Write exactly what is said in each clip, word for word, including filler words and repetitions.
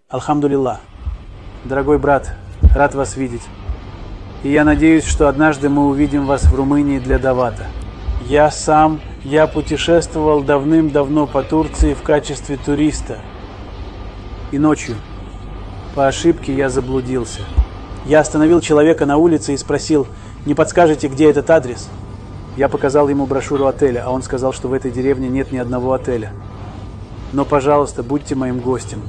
Альхамдулиллах. Дорогой брат, рад вас видеть. И я надеюсь, что однажды мы увидим вас в Румынии для давата. Я сам, я путешествовал давным-давно по Турции в качестве туриста. И ночью, по ошибке, я заблудился. Я остановил человека на улице и спросил: не подскажете, где этот адрес? Я показал ему брошюру отеля, а он сказал, что в этой деревне нет ни одного отеля. Но, пожалуйста, будьте моим гостем.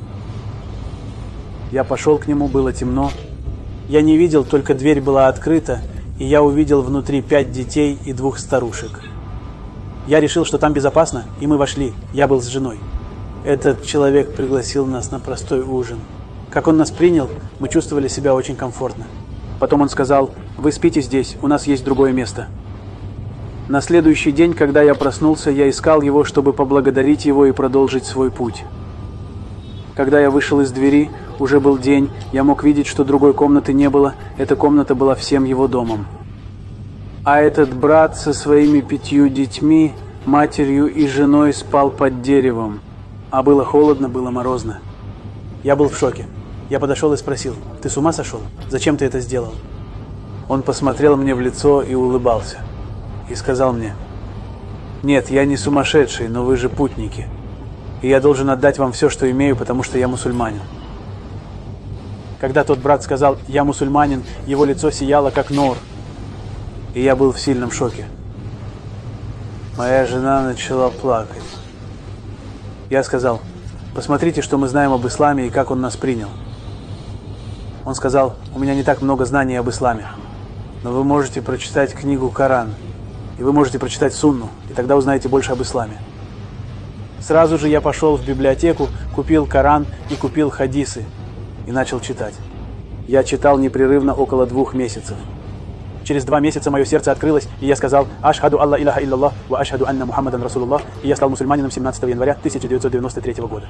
Я пошел к нему, было темно. Я не видел, только дверь была открыта, и я увидел внутри пять детей и двух старушек. Я решил, что там безопасно, и мы вошли. Я был с женой. Этот человек пригласил нас на простой ужин. Как он нас принял, мы чувствовали себя очень комфортно. Потом он сказал: вы спите здесь, у нас есть другое место. На следующий день, когда я проснулся, я искал его, чтобы поблагодарить его и продолжить свой путь. Когда я вышел из двери, уже был день, я мог видеть, что другой комнаты не было, эта комната была всем его домом. А этот брат со своими пятью детьми, матерью и женой спал под деревом. А было холодно, было морозно. Я был в шоке. Я подошел и спросил: ты с ума сошел? Зачем ты это сделал? Он посмотрел мне в лицо и улыбался. И сказал мне: нет, я не сумасшедший, но вы же путники. И я должен отдать вам все, что имею, потому что я мусульманин. Когда тот брат сказал: я мусульманин, его лицо сияло как нор. И я был в сильном шоке. Моя жена начала плакать. Я сказал: посмотрите, что мы знаем об исламе и как он нас принял. Он сказал: у меня не так много знаний об исламе, но вы можете прочитать книгу Коран, и вы можете прочитать Сунну, и тогда узнаете больше об исламе. Сразу же я пошел в библиотеку, купил Коран и купил хадисы, и начал читать. Я читал непрерывно около двух месяцев. Через два месяца мое сердце открылось, и я сказал: «Ашхаду алла илляха илляллах, ва ашхаду анна Мухаммадан Расулуллах», и я стал мусульманином семнадцатого января тысяча девятьсот девяносто третьего года.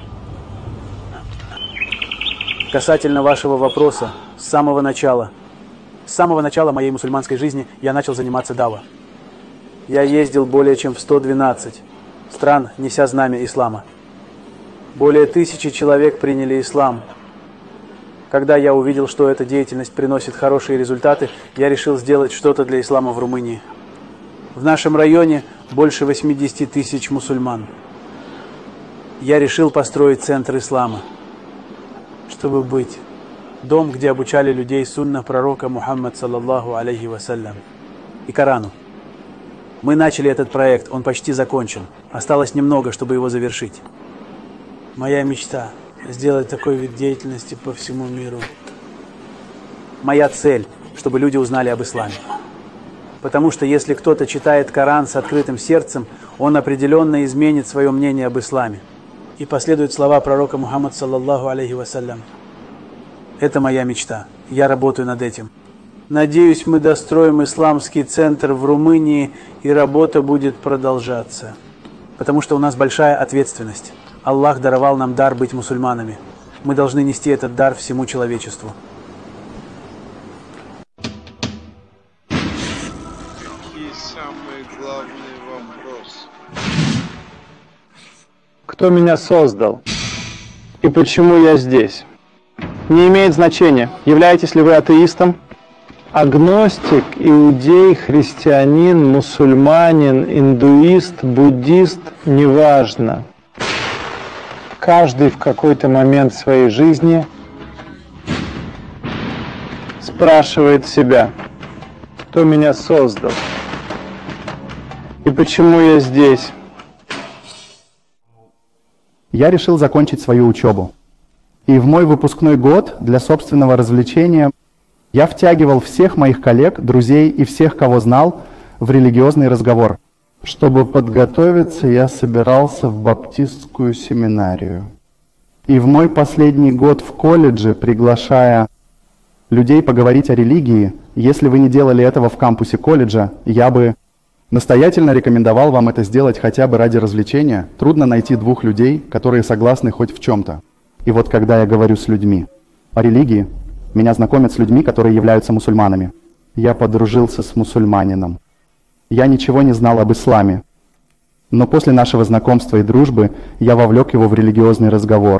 Касательно вашего вопроса, с самого начала, с самого начала моей мусульманской жизни я начал заниматься дава. Я ездил более чем в сто двенадцать стран, неся знамя ислама. Более тысячи человек приняли ислам. Когда я увидел, что эта деятельность приносит хорошие результаты, я решил сделать что-то для ислама в Румынии. В нашем районе больше восьмидесяти тысяч мусульман. Я решил построить центр ислама, чтобы быть дом, где обучали людей сунна пророка Мухаммад саллаллаху алейхи вассалям и Корану. Мы начали этот проект, он почти закончен. Осталось немного, чтобы его завершить. Моя мечта – сделать такой вид деятельности по всему миру. Моя цель, чтобы люди узнали об исламе. Потому что если кто-то читает Коран с открытым сердцем, он определенно изменит свое мнение об исламе. И последуют слова пророка Мухаммад саллаллаху алейхи вассалям. Это моя мечта. Я работаю над этим. Надеюсь, мы достроим исламский центр в Румынии, и работа будет продолжаться. Потому что у нас большая ответственность. Аллах даровал нам дар быть мусульманами. Мы должны нести этот дар всему человечеству. Какие самые главные вопросы? Кто меня создал? И почему я здесь? Не имеет значения, являетесь ли вы атеистом, агностик, иудей, христианин, мусульманин, индуист, буддист, неважно. Каждый в какой-то момент своей жизни спрашивает себя: кто меня создал и почему я здесь? Я решил закончить свою учебу. И в мой выпускной год для собственного развлечения я втягивал всех моих коллег, друзей и всех, кого знал, в религиозный разговор. Чтобы подготовиться, я собирался в баптистскую семинарию. И в мой последний год в колледже, приглашая людей поговорить о религии, если вы не делали этого в кампусе колледжа, я бы настоятельно рекомендовал вам это сделать хотя бы ради развлечения. Трудно найти двух людей, которые согласны хоть в чем-то. И вот когда я говорю с людьми о религии, меня знакомят с людьми, которые являются мусульманами. Я подружился с мусульманином. Я ничего не знал об исламе. Но после нашего знакомства и дружбы я вовлек его в религиозный разговор.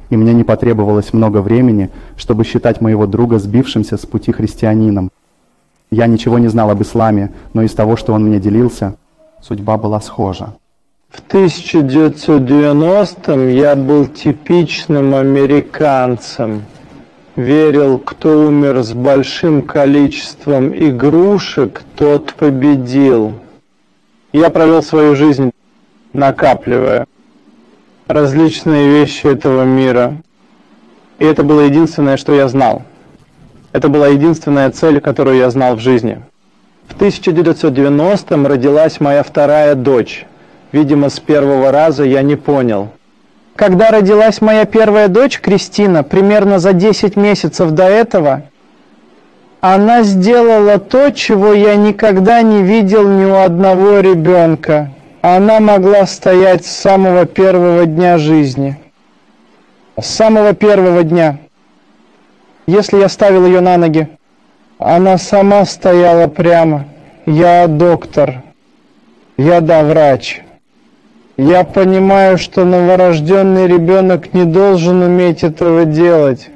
и мне не потребовалось много времени, чтобы считать моего друга сбившимся с пути христианином. Я ничего не знал об исламе, но из того, что он мне делился, судьба была схожа. В тысяча девятьсот девяностом я был типичным американцем. Верил, кто умер с большим количеством игрушек, тот победил. Я провел свою жизнь, накапливая различные вещи этого мира. И это было единственное, что я знал. Это была единственная цель, которую я знал в жизни. В тысяча девятьсот девяностом родилась моя вторая дочь. Видимо, с первого раза я не понял. Когда родилась моя первая дочь, Кристина, примерно за десять месяцев до этого, она сделала то, чего я никогда не видел ни у одного ребенка. Она могла стоять с самого первого дня жизни. С самого первого дня. Если я ставил ее на ноги, она сама стояла прямо. Я доктор. Я да, врач. Я понимаю, что новорожденный ребенок не должен уметь этого делать.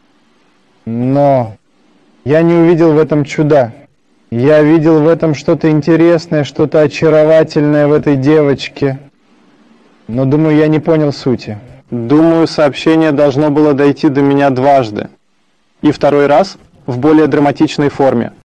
Но я не увидел в этом чуда. Я видел в этом что-то интересное, что-то очаровательное в этой девочке. Но, думаю, я не понял сути. Думаю, сообщение должно было дойти до меня дважды. И второй раз в более драматичной форме.